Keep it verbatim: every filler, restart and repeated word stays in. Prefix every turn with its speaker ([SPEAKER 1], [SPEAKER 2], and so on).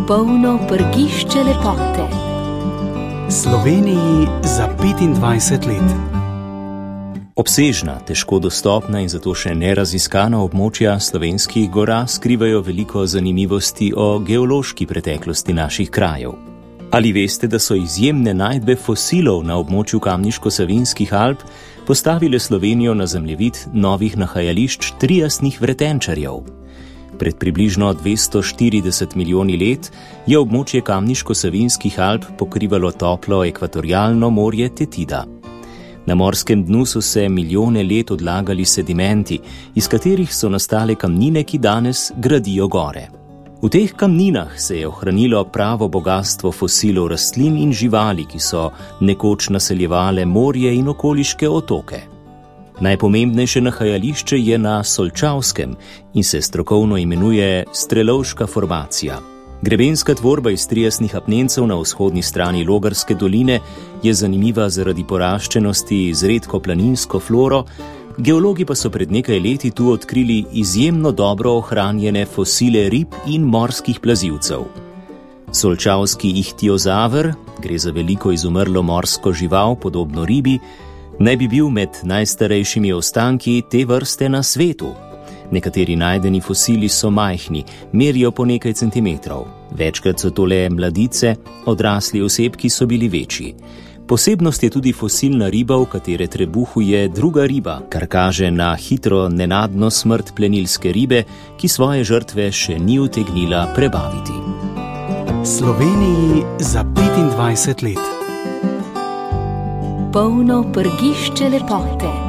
[SPEAKER 1] Polno prgišče lepote.
[SPEAKER 2] Sloveniji za petindvajset let.
[SPEAKER 3] Obsežna, težko dostopna in zato še neraziskana območja slovenskih gora skrivajo veliko zanimivosti o geološki preteklosti naših krajev. Ali veste, da so izjemne najdbe fosilov na območju Kamniško-Savinjskih Alp postavile Slovenijo na zemljevid novih nahajališč triasnih vretenčarjev? Pred približno dvesto štirideset milijoni let je območje Kamniško-Savinjskih Alp pokrivalo toplo ekvatorialno morje Tetida. Na morskem dnu so se milijone let odlagali sedimenti, iz katerih so nastale kamnine, ki danes gradijo gore. V teh kamninah se je ohranilo pravo bogastvo fosilov rastlin in živali, ki so nekoč naseljevale morje in okoliške otoke. Najpomembnejše nahajališče je na Solčavskem in se strokovno imenuje Strelovška formacija. Grebenska tvorba iz triasnih apnencev na vzhodni strani Logarske doline je zanimiva zaradi poraščenosti z redko planinsko floro, geologi pa so pred nekaj leti tu odkrili izjemno dobro ohranjene fosile rib in morskih plazivcev. Solčavski ihtiozaver, gre za veliko izumrlo morsko žival, podobno ribi, naj bi bil med najstarejšimi ostanki te vrste na svetu. Nekateri najdeni fosili so majhni, merijo po nekaj centimetrov. Večkrat so tole mladice, odrasli osebki so bili večji. Posebnost je tudi fosilna riba, v katere trebuhu je druga riba, kar kaže na hitro nenadno smrt plenilske ribe, ki svoje žrtve še ni utegnila prebaviti.
[SPEAKER 2] Sloveniji za petindvajset let.
[SPEAKER 1] Polno prgišče lepote.